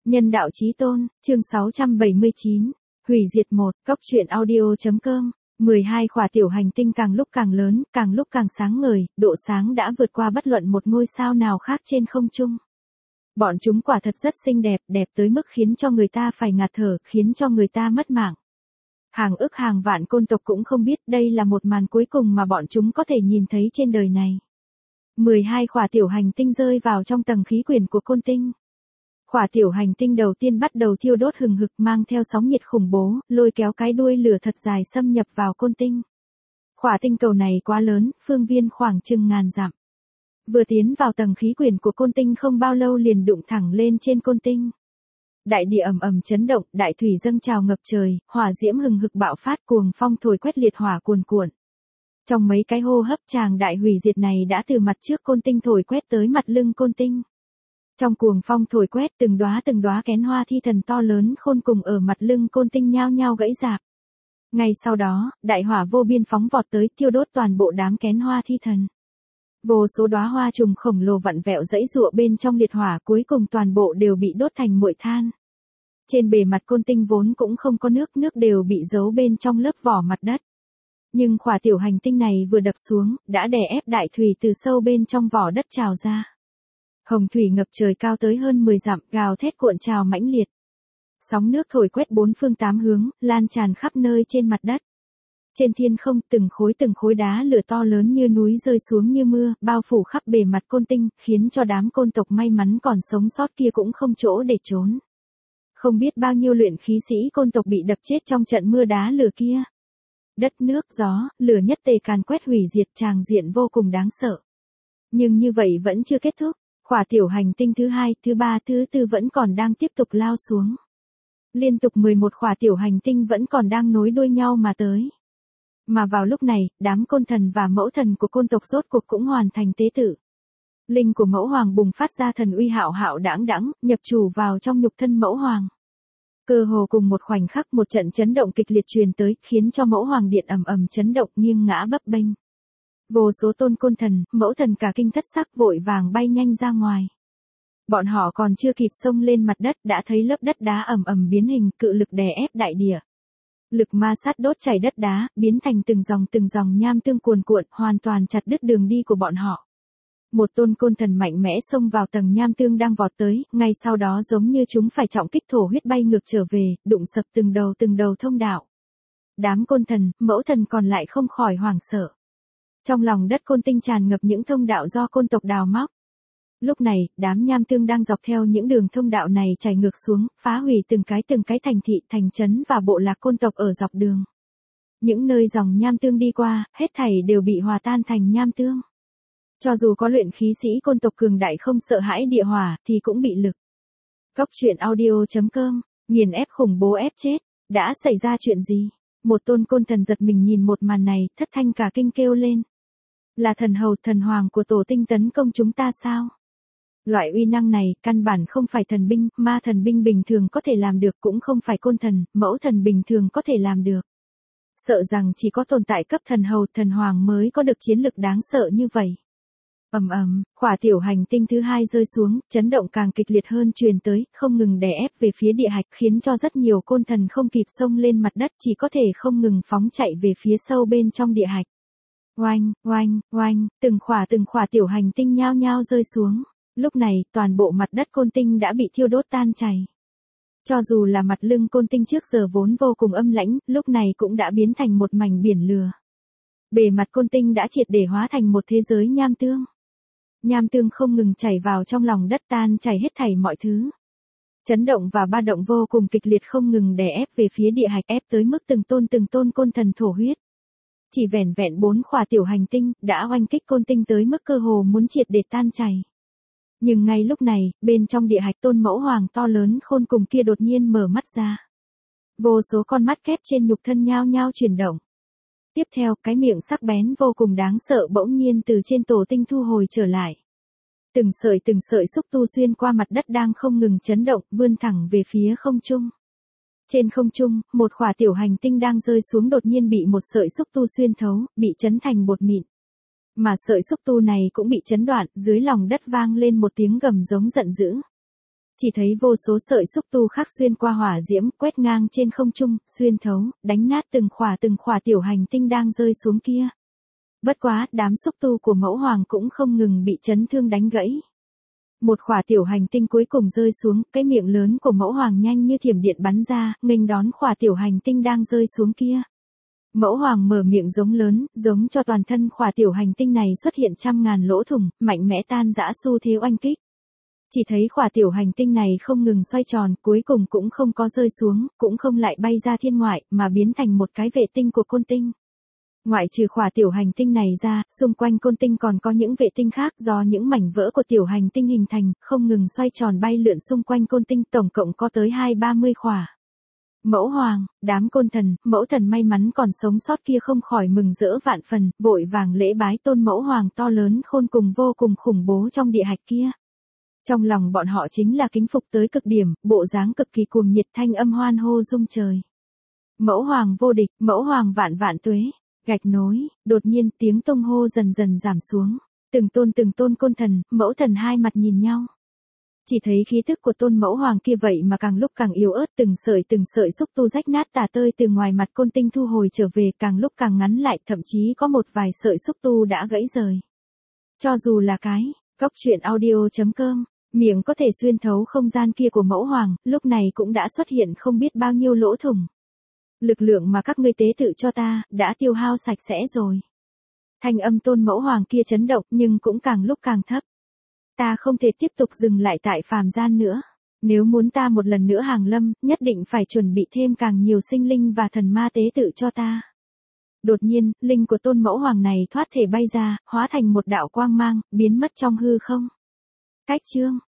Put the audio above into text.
Nhân đạo chí tôn, chương 679. Hủy diệt 1, Cóc truyện audio.com. 12 khỏa tiểu hành tinh càng lúc càng lớn, càng lúc càng sáng ngời, độ sáng đã vượt qua bất luận một ngôi sao nào khác trên không trung. Bọn chúng quả thật rất xinh đẹp, đẹp tới mức khiến cho người ta phải ngạt thở, khiến cho người ta mất mạng. Hàng ức hàng vạn côn tộc cũng không biết đây là một màn cuối cùng mà bọn chúng có thể nhìn thấy trên đời này. 12 khỏa tiểu hành tinh rơi vào trong tầng khí quyển của côn tinh. Khỏa tiểu hành tinh đầu tiên bắt đầu thiêu đốt hừng hực mang theo sóng nhiệt khủng bố, lôi kéo cái đuôi lửa thật dài xâm nhập vào côn tinh. Khỏa tinh cầu này quá lớn, phương viên khoảng chừng ngàn dặm. Vừa tiến vào tầng khí quyển của côn tinh không bao lâu liền đụng thẳng lên trên côn tinh. Đại địa ầm ầm chấn động, đại thủy dâng trào ngập trời, hỏa diễm hừng hực bạo phát, cuồng phong thổi quét liệt hỏa cuồn cuộn. Trong mấy cái hô hấp tràng đại hủy diệt này đã từ mặt trước côn tinh thổi quét tới mặt lưng côn tinh. Trong cuồng phong thổi quét từng đóa kén hoa thi thần to lớn khôn cùng ở mặt lưng côn tinh nhao nhao gãy rạp. Ngay sau đó, đại hỏa vô biên phóng vọt tới thiêu đốt toàn bộ đám kén hoa thi thần. Vô số đóa hoa trùng khổng lồ vặn vẹo dãy giụa bên trong liệt hỏa cuối cùng toàn bộ đều bị đốt thành muội than. Trên bề mặt côn tinh vốn cũng không có nước đều bị giấu bên trong lớp vỏ mặt đất. Nhưng khỏa tiểu hành tinh này vừa đập xuống, đã đè ép đại thủy từ sâu bên trong vỏ đất trào ra. Hồng thủy ngập trời cao tới hơn 10 dặm, gào thét cuộn trào mãnh liệt. Sóng nước thổi quét bốn phương tám hướng, lan tràn khắp nơi trên mặt đất. Trên thiên không, từng khối đá lửa to lớn như núi rơi xuống như mưa, bao phủ khắp bề mặt côn tinh, khiến cho đám côn tộc may mắn còn sống sót kia cũng không chỗ để trốn. Không biết bao nhiêu luyện khí sĩ côn tộc bị đập chết trong trận mưa đá lửa kia. Đất nước, gió, lửa nhất tề càn quét hủy diệt, tràng diện vô cùng đáng sợ. Nhưng như vậy vẫn chưa kết thúc. Khỏa tiểu hành tinh thứ 2, thứ 3, thứ 4 vẫn còn đang tiếp tục lao xuống. Liên tục 11 khỏa tiểu hành tinh vẫn còn đang nối đuôi nhau mà tới. Mà vào lúc này, đám côn thần và mẫu thần của côn tộc rốt cuộc cũng hoàn thành tế tự. Linh của mẫu hoàng bùng phát ra thần uy hạo hạo đãng đãng, nhập chủ vào trong nhục thân mẫu hoàng. Cơ hồ cùng một khoảnh khắc một trận chấn động kịch liệt truyền tới, khiến cho mẫu hoàng điện ầm ầm chấn động nghiêng ngã bấp bênh. Vô số tôn côn thần, mẫu thần cả kinh thất sắc vội vàng bay nhanh ra ngoài. Bọn họ còn chưa kịp xông lên mặt đất đã thấy lớp đất đá ầm ầm biến hình, cự lực đè ép đại địa. Lực ma sát đốt chảy đất đá, biến thành từng dòng nham tương cuồn cuộn, hoàn toàn chặt đứt đường đi của bọn họ. Một tôn côn thần mạnh mẽ xông vào tầng nham tương đang vọt tới, ngay sau đó giống như chúng phải trọng kích thổ huyết bay ngược trở về, đụng sập từng đầu thông đạo. Đám côn thần, mẫu thần còn lại không khỏi hoảng sợ. Trong lòng đất côn tinh tràn ngập những thông đạo do côn tộc đào móc. Lúc này, đám nham tương đang dọc theo những đường thông đạo này chảy ngược xuống, phá hủy từng cái thành thị, thành trấn và bộ lạc côn tộc ở dọc đường. Những nơi dòng nham tương đi qua, hết thảy đều bị hòa tan thành nham tương. Cho dù có luyện khí sĩ côn tộc cường đại không sợ hãi địa hỏa, thì cũng bị lực. Cóc truyện audio.com, nghiền ép khủng bố ép chết, đã xảy ra chuyện gì? Một tôn côn thần giật mình nhìn một màn này, thất thanh cả kinh kêu lên. Là thần hầu, thần hoàng của tổ tinh tấn công chúng ta sao? Loại uy năng này, căn bản không phải thần binh, ma thần binh bình thường có thể làm được, cũng không phải côn thần, mẫu thần bình thường có thể làm được. Sợ rằng chỉ có tồn tại cấp thần hầu, thần hoàng mới có được chiến lực đáng sợ như vậy. Ầm ầm, khỏa tiểu hành tinh thứ 2 rơi xuống, chấn động càng kịch liệt hơn truyền tới, không ngừng đè ép về phía địa hạch, khiến cho rất nhiều côn thần không kịp xông lên mặt đất, chỉ có thể không ngừng phóng chạy về phía sâu bên trong địa hạch. Oanh, oanh, oanh, từng khỏa tiểu hành tinh nhao nhao rơi xuống. Lúc này, toàn bộ mặt đất côn tinh đã bị thiêu đốt tan chảy. Cho dù là mặt lưng côn tinh trước giờ vốn vô cùng âm lãnh, lúc này cũng đã biến thành một mảnh biển lửa. Bề mặt côn tinh đã triệt để hóa thành một thế giới nham tương. Nham tương không ngừng chảy vào trong lòng đất tan chảy hết thảy mọi thứ. Chấn động và ba động vô cùng kịch liệt không ngừng đè ép về phía địa hạch, ép tới mức từng tôn côn thần thổ huyết. Chỉ vẻn vẹn 4 khỏa tiểu hành tinh, đã oanh kích côn tinh tới mức cơ hồ muốn triệt để tan chảy. Nhưng ngay lúc này, bên trong địa hạch tôn mẫu hoàng to lớn khôn cùng kia đột nhiên mở mắt ra. Vô số con mắt kép trên nhục thân nhao nhao chuyển động. Tiếp theo, cái miệng sắc bén vô cùng đáng sợ bỗng nhiên từ trên tổ tinh thu hồi trở lại. Từng sợi xúc tu xuyên qua mặt đất đang không ngừng chấn động, vươn thẳng về phía không trung. Trên không trung, một khỏa tiểu hành tinh đang rơi xuống đột nhiên bị một sợi xúc tu xuyên thấu, bị chấn thành bột mịn. Mà sợi xúc tu này cũng bị chấn đoạn, dưới lòng đất vang lên một tiếng gầm giống giận dữ. Chỉ thấy vô số sợi xúc tu khắc xuyên qua hỏa diễm, quét ngang trên không trung, xuyên thấu, đánh nát từng khỏa tiểu hành tinh đang rơi xuống kia. Bất quá, đám xúc tu của mẫu hoàng cũng không ngừng bị chấn thương đánh gãy. Một khỏa tiểu hành tinh cuối cùng rơi xuống, cái miệng lớn của mẫu hoàng nhanh như thiểm điện bắn ra, nghênh đón khỏa tiểu hành tinh đang rơi xuống kia. Mẫu hoàng mở miệng giống lớn, giống cho toàn thân khỏa tiểu hành tinh này xuất hiện trăm ngàn lỗ thủng, mạnh mẽ tan rã xu thế oanh kích. Chỉ thấy khỏa tiểu hành tinh này không ngừng xoay tròn, cuối cùng cũng không có rơi xuống, cũng không lại bay ra thiên ngoại, mà biến thành một cái vệ tinh của côn tinh. Ngoại trừ khỏa tiểu hành tinh này ra, xung quanh côn tinh còn có những vệ tinh khác do những mảnh vỡ của tiểu hành tinh hình thành, không ngừng xoay tròn bay lượn xung quanh côn tinh, tổng cộng có tới 20-30 khỏa. Mẫu hoàng, đám côn thần, mẫu thần may mắn còn sống sót kia không khỏi mừng rỡ vạn phần, vội vàng lễ bái tôn mẫu hoàng to lớn khôn cùng vô cùng khủng bố trong địa hạch kia. Trong lòng bọn họ chính là kính phục tới cực điểm, bộ dáng cực kỳ cuồng nhiệt, thanh âm hoan hô rung trời. Mẫu hoàng vô địch, mẫu hoàng vạn vạn tuế. Gạch nối, đột nhiên tiếng tung hô dần dần giảm xuống. Từng tôn côn thần, mẫu thần hai mặt nhìn nhau. Chỉ thấy khí thức của tôn mẫu hoàng kia vậy mà càng lúc càng yếu ớt, từng sợi xúc tu rách nát tả tơi từ ngoài mặt côn tinh thu hồi trở về, càng lúc càng ngắn lại, thậm chí có một vài sợi xúc tu đã gãy rời. Cho dù là cái, góc truyện audio.com, miệng có thể xuyên thấu không gian kia của mẫu hoàng, lúc này cũng đã xuất hiện không biết bao nhiêu lỗ thủng. Lực lượng mà các ngươi tế tự cho ta, đã tiêu hao sạch sẽ rồi. Thanh âm tôn mẫu hoàng kia chấn động nhưng cũng càng lúc càng thấp. Ta không thể tiếp tục dừng lại tại phàm gian nữa. Nếu muốn ta một lần nữa hàng lâm, nhất định phải chuẩn bị thêm càng nhiều sinh linh và thần ma tế tự cho ta. Đột nhiên, linh của tôn mẫu hoàng này thoát thể bay ra, hóa thành một đạo quang mang, biến mất trong hư không. Cách chương